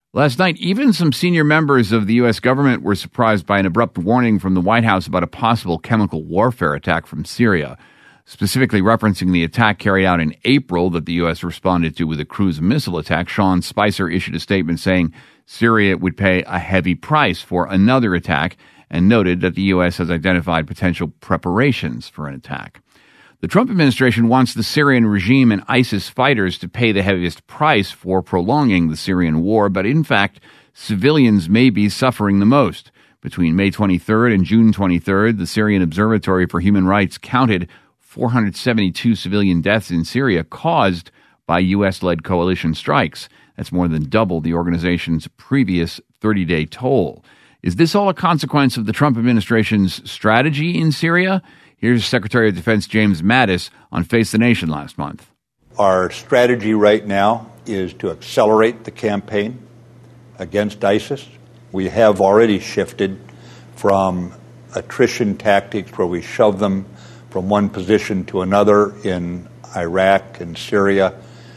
Last night, even some senior members of the U.S. government were surprised by an abrupt warning from the White House about a possible chemical warfare attack from Syria, specifically referencing the attack carried out in April that the U.S. responded to with a cruise missile attack. Sean Spicer issued a statement saying Syria would pay a heavy price for another attack and noted that the U.S. has identified potential preparations for an attack. The Trump administration wants the Syrian regime and ISIS fighters to pay the heaviest price for prolonging the Syrian war, but in fact, civilians may be suffering the most. Between May 23rd and June 23rd, the Syrian Observatory for Human Rights counted 472 civilian deaths in Syria caused by U.S.-led coalition strikes. That's more than double the organization's previous 30-day toll. Is this all a consequence of the Trump administration's strategy in Syria? Here's Secretary of Defense James Mattis on Face the Nation last month. Our strategy right now is to accelerate the campaign against ISIS. We have already shifted from attrition tactics where we shove them from one position to another in Iraq and Syria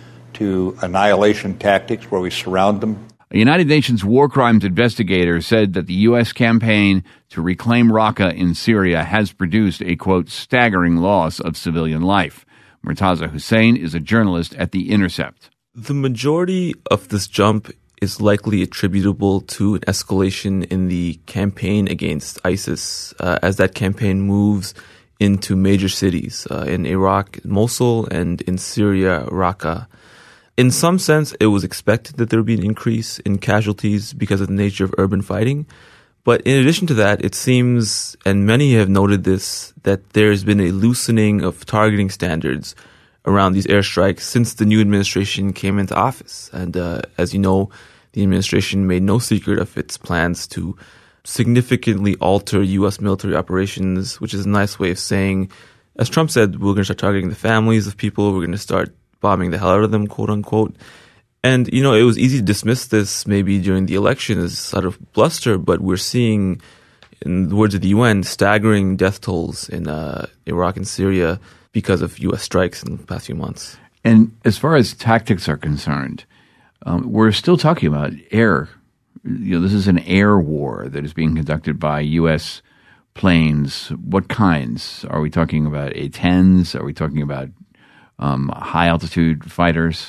to annihilation tactics where we surround them. A United Nations war crimes investigator said that the U.S. campaign to reclaim Raqqa in Syria has produced a, quote, staggering loss of civilian life. Murtaza Hussain is a journalist at The Intercept. The majority of this jump is likely attributable to an escalation in the campaign against ISIS as that campaign moves into major cities in Iraq, Mosul, and in Syria, Raqqa. In some sense, it was expected that there would be an increase in casualties because of the nature of urban fighting. But in addition to that, it seems, and many have noted this, that there's been a loosening of targeting standards around these airstrikes since the new administration came into office. And as you know, the administration made no secret of its plans to significantly alter U.S. military operations, which is a nice way of saying, as Trump said, we're going to start targeting the families of people, we're going to start bombing the hell out of them, quote unquote. And, you know, it was easy to dismiss this maybe during the election as sort of bluster, but we're seeing, in the words of the UN, staggering death tolls in Iraq and Syria because of U.S. strikes in the past few months. And as far as tactics are concerned, we're still talking about air. You know, this is an air war that is being conducted by U.S. planes. What kinds? Are we talking about A-10s? Are we talking about high-altitude fighters?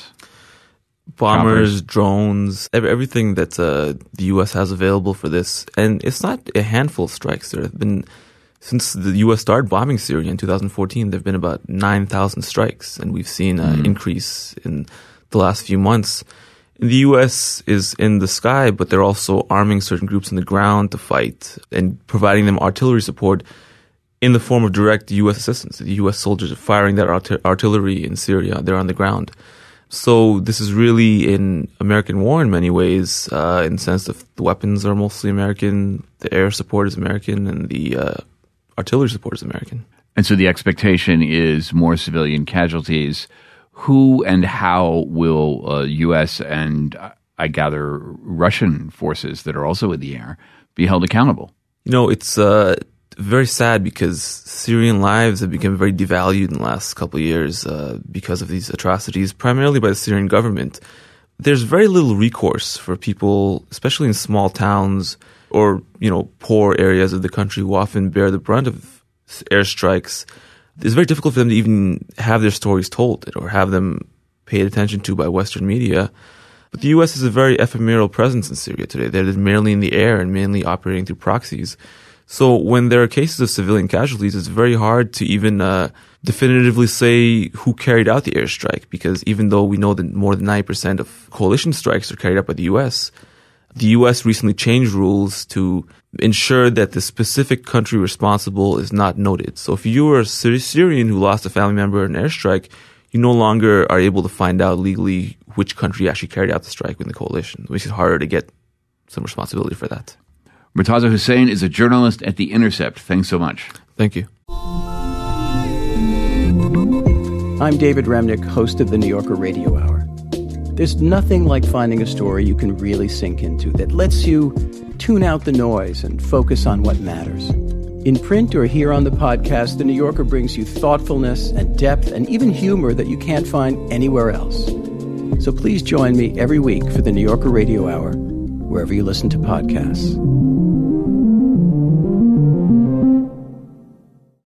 Bombers, drones, everything that the U.S. has available for this. And it's not a handful of strikes. There have been, since the U.S. started bombing Syria in 2014, there have been about 9,000 strikes. And we've seen an increase in the last few months. And the U.S. is in the sky, but they're also arming certain groups on the ground to fight and providing them artillery support in the form of direct U.S. assistance. The U.S. soldiers are firing that artillery in Syria. They're on the ground. So this is really an American war in many ways, in the sense that the weapons are mostly American, the air support is American, and the artillery support is American. And so the expectation is more civilian casualties. Who and how will U.S. and, I gather, Russian forces that are also in the air be held accountable? You know, it's very sad because Syrian lives have become very devalued in the last couple of years because of these atrocities, primarily by the Syrian government. There's very little recourse for people, especially in small towns or, you know, poor areas of the country who often bear the brunt of airstrikes. It's very difficult for them to even have their stories told or have them paid attention to by Western media. But the U.S. has a very ephemeral presence in Syria today. They're mainly in the air and mainly operating through proxies. So when there are cases of civilian casualties, it's very hard to even definitively say who carried out the airstrike, because even though we know that more than 90% of coalition strikes are carried out by the U.S., the U.S. recently changed rules to ensure that the specific country responsible is not noted. So if you are a Syrian who lost a family member in an airstrike, you no longer are able to find out legally which country actually carried out the strike in the coalition. It makes it harder to get some responsibility for that. Murtaza Hussain is a journalist at The Intercept. Thanks so much. Thank you. I'm David Remnick, host of the New Yorker Radio Hour. There's nothing like finding a story you can really sink into that lets you tune out the noise and focus on what matters. In print or here on the podcast, The New Yorker brings you thoughtfulness and depth and even humor that you can't find anywhere else. So please join me every week for the New Yorker Radio Hour, wherever you listen to podcasts.